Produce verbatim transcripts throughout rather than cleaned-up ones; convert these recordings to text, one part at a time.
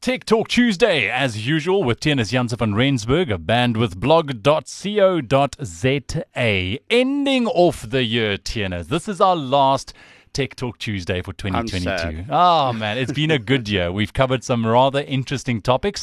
Tech Talk Tuesday, as usual, with Tienus Janse van Rensburg of bandwidthblog dot co dot za. Ending off the year, Tienus. This is our last Tech Talk Tuesday for twenty twenty-two. Oh, man, it's been a good year. We've covered some rather interesting topics.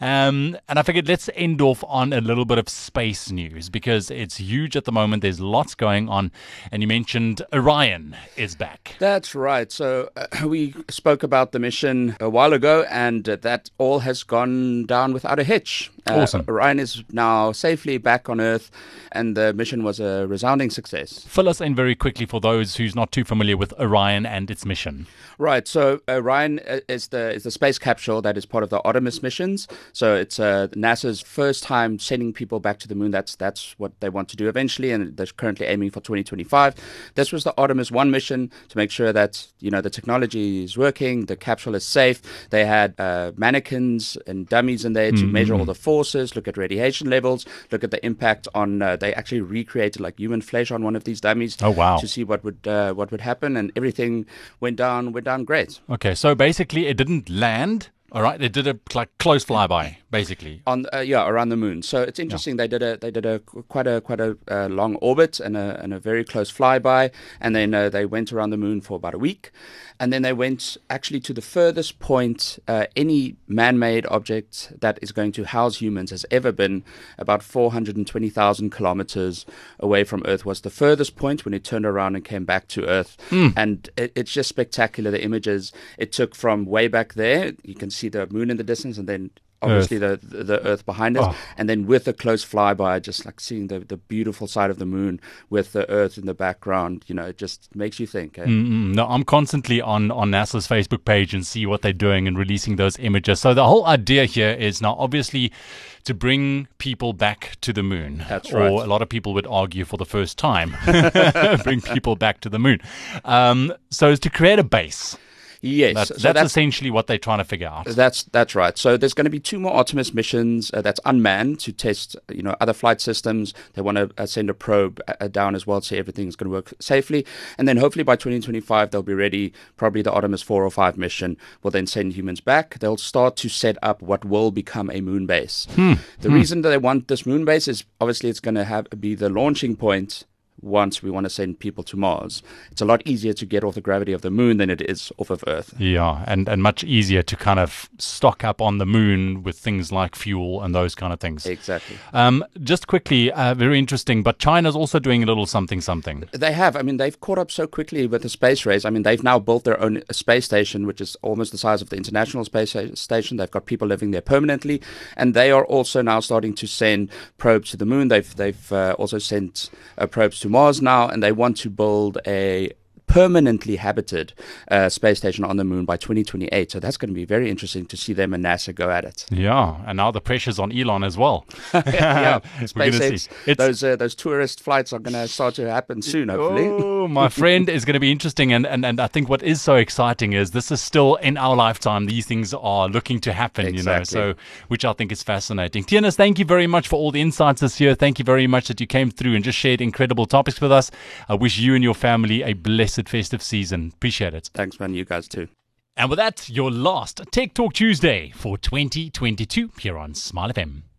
Um, and I figured let's end off on a little bit of space news because it's huge at the moment. There's lots going on. And you mentioned Orion is back. That's right. So uh, we spoke about the mission a while ago, and uh, that all has gone down without a hitch. Uh, Awesome. Orion is now safely back on Earth, and the mission was a resounding success. Fill us in very quickly for those who's not too familiar with Orion and its mission. Right. So Orion is the is the space capsule that is part of the Artemis missions. So it's uh, NASA's first time sending people back to the moon. That's that's what they want to do eventually, and they're currently aiming for twenty twenty-five. This was the Artemis one mission to make sure that you know the technology is working, the capsule is safe. They had uh, mannequins and dummies in there to Mm-hmm. measure all the forces, look at radiation levels, look at the impact on. Uh, they actually recreated like human flesh on one of these dummies. Oh, wow. To see what would uh, what would happen, and everything went down went down great. Okay, so basically it didn't land, all right? They did a like close flyby, basically. On uh, yeah, around the moon. So it's interesting. They did a they did a quite a quite a uh, long orbit and a and a very close flyby, and then uh, they went around the moon for about a week, and then they went actually to the furthest point uh, any man-made object that is going to house humans has ever been. About four hundred twenty thousand kilometers away from Earth was the furthest point when it turned around and came back to Earth, Mm. and it, it's just spectacular. The images it took from way back there. You can see the moon in the distance, and then obviously the, the the Earth behind us, Oh. and then with a close flyby, just like seeing the, the beautiful side of the moon with the Earth in the background, you know, it just makes you think. Eh? Mm-mm. No, I'm constantly on, on NASA's Facebook page and see what they're doing and releasing those images. So the whole idea here is now obviously to bring people back to the moon. That's or right. a lot of people would argue for the first time, bring people back to the moon. Um, so it's to create a base. Yes, That's, so that's, that's essentially what they're trying to figure out. That's that's right. So there's going to be two more Artemis missions uh, that's unmanned to test, you know, other flight systems. They want to uh, send a probe uh, down as well, so everything's going to work safely. And then hopefully by twenty twenty-five they'll be ready. Probably the Artemis four or five mission will then send humans back. They'll start to set up what will become a moon base. Hmm. The reason that they want this moon base is obviously it's going to have be the launching point. Once we want to send people to Mars, it's a lot easier to get off the gravity of the moon than it is off of Earth. Yeah, and, and much easier to kind of stock up on the moon with things like fuel and those kind of things. Exactly. Um, just quickly, uh, very interesting, but China's also doing a little something something. They have. I mean, they've caught up so quickly with the space race. I mean, they've now built their own space station, which is almost the size of the International Space Station. They've got people living there permanently, and they are also now starting to send probes to the moon. They've they've uh, also sent uh, probes to Mars now, and they want to build a permanently habited uh, space station on the moon by twenty twenty-eight. So that's going to be very interesting to see them and NASA go at it. Yeah, and now the pressure's on Elon as well. yeah, We're gonna SpaceX. see. It's- Those uh, those tourist flights are going to start to happen soon, hopefully. Oh, my friend, is going to be interesting. And, and, and I think what is so exciting is this is still in our lifetime. These things are looking to happen, you know, Exactly. so which I think is fascinating. Tienus, thank you very much for all the insights this year. Thank you very much that you came through and just shared incredible topics with us. I wish you and your family a blessed festive season. Appreciate it. Thanks, man. You guys too. And with that, your last Tech Talk Tuesday for twenty twenty-two here on Smile F M.